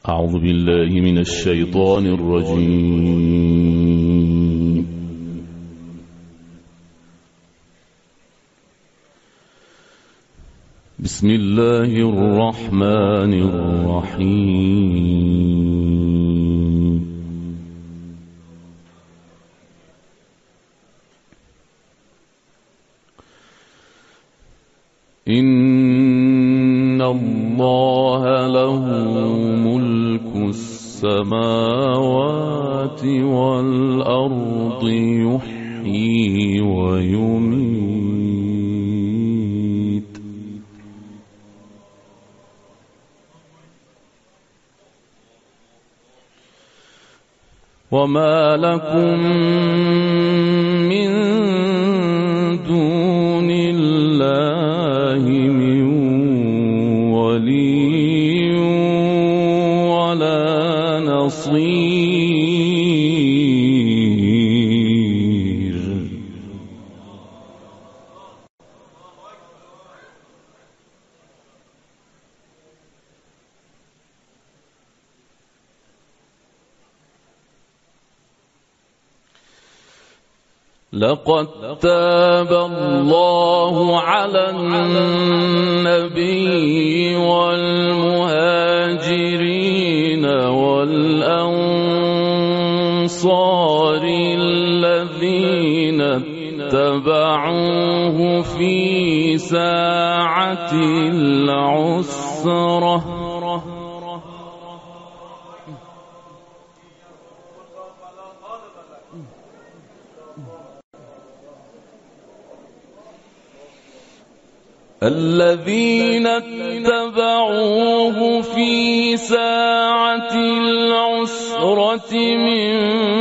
أعوذ بالله من الشيطان الرجيم. بسم الله الرحمن الرحيم. إن الله له ملك السماوات والأرض يحيي ويميت وما لكم من دون الله من ولي ولا نصير. لقد تاب الله على النبي والمهاجرين والأنصار الذين اتبعوه في ساعة العسرة الذين اتبعوه في ساعة العسرة من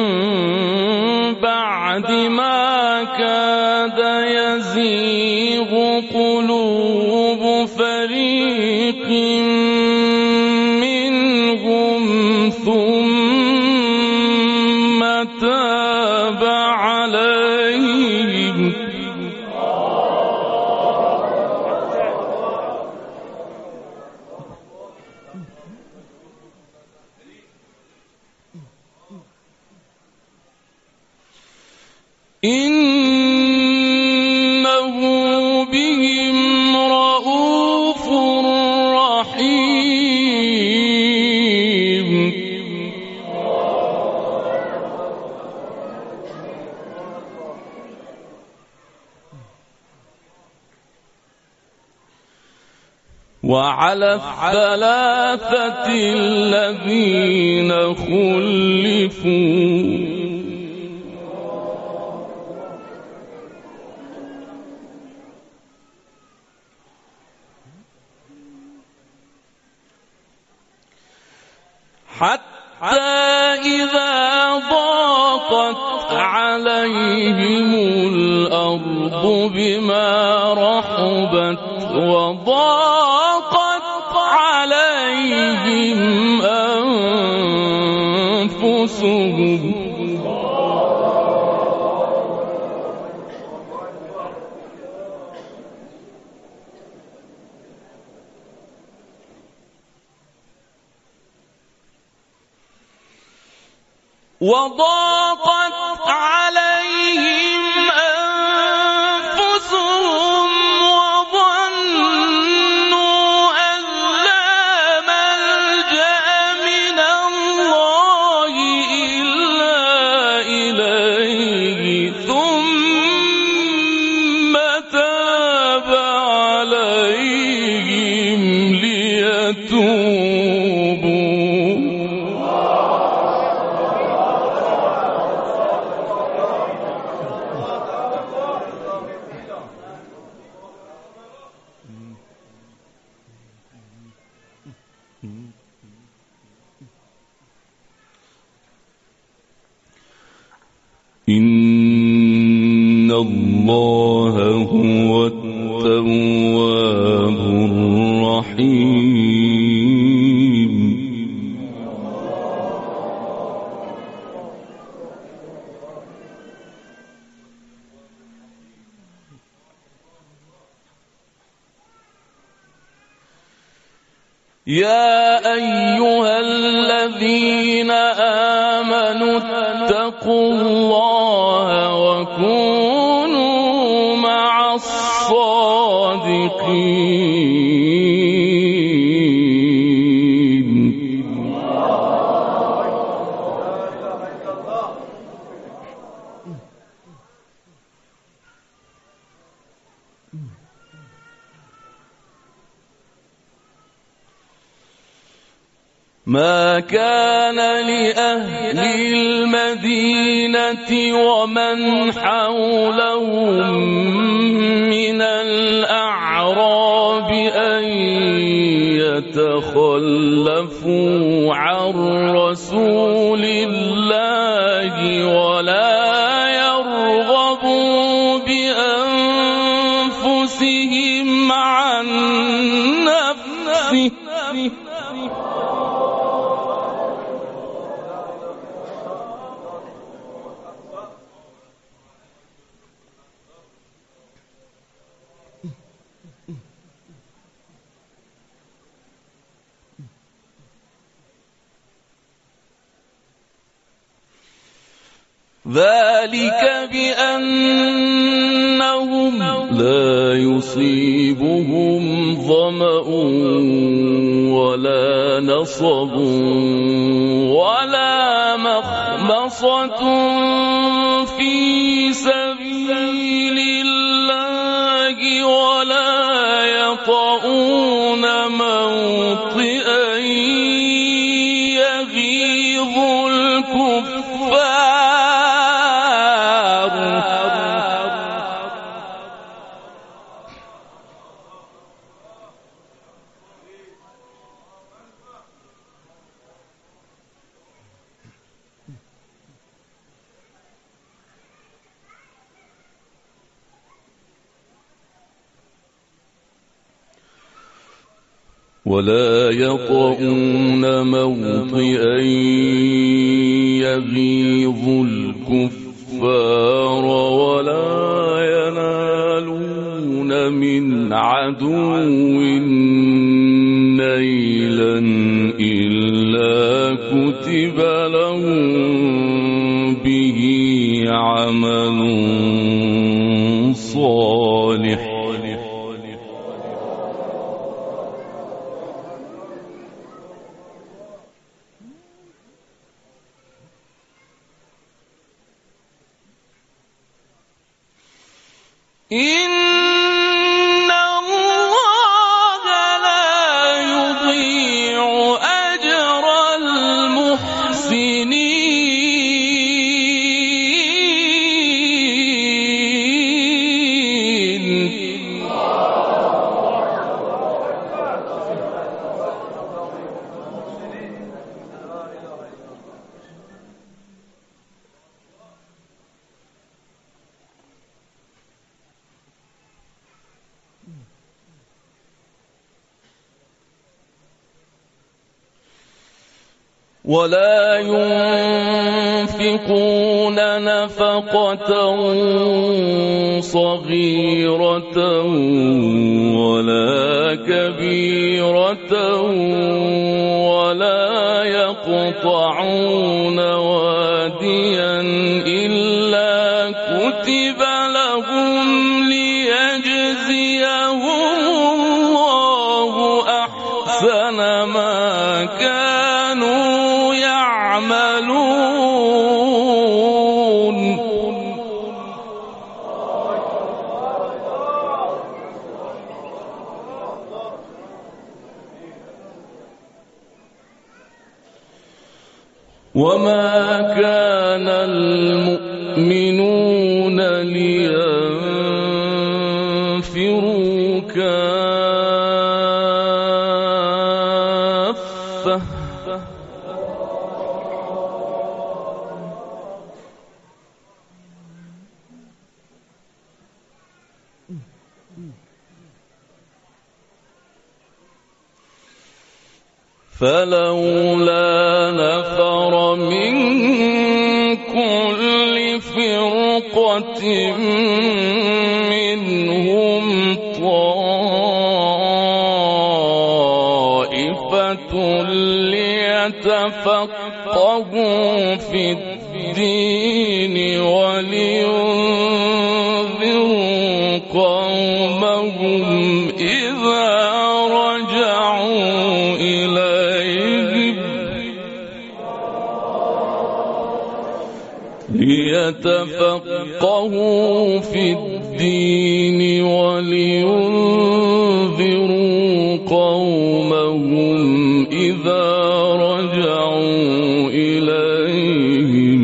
بعد ما كاد يزيغ قلوب فريق منهم ثم تاب عليهم إنه بهم رءوف رحيم. وعلى الثلاثة الذين خلفوا حتى إذا ضاقت عليهم الأرض بما رحبت وضاقت عليهم أنفسهم وضاقت عليهم أنفسهم وظنوا أن لا ملجأ من الله إلا إليه ثم تاب عليهم ليتوبوا إن الله هو التواب الرحيم. يا أيها فاتقوا الله وكونوا مع الصادقين. ما كان لأهل المدينة ومن حولهم من الأعراب أن يتخلفوا عن رسول الله ولا يرغبوا بأنفسهم عن نفسه ذلك بأنهم لا يصيبهم ظمأ ولا نصب ولا مخمصة في سبيل الله ولا يطؤون موطئا يغيظ الكفار. ولا يطؤون موطئا يغيظ الكفار ولا ينالون من عدو نيلا إلا كتب لهم به عمل صالح. إن الله لا يضيع أجر المحسنين. ولا ينفقون نفقة صغيرة ولا كبيرة ولا يقطعون واديا إلا كتب لهم ليجزيهم الله أحسن ما كانوا يعملون. وما كان المؤمنون لينفروا كافة فلولا نفر من كل فرقة منهم طائفة ليتفقهوا ليتفقهوا في الدين ولينذروا قومهم إذا رجعوا إليهم ليتفقهوا في الدين ولينذروا قومهم إذا رجعوا إليهم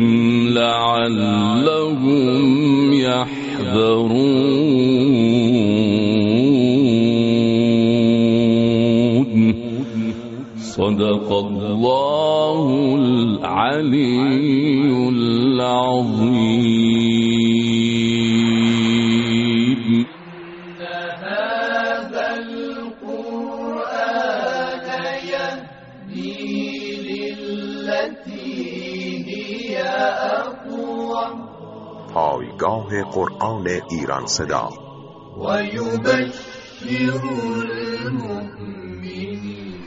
لعلهم يحذرون. صدق الله العلي العظيم. هذا القرآن يهدي للتي هي أقوم. پایگاه قرآن ایران صدا ويبشر المؤمنين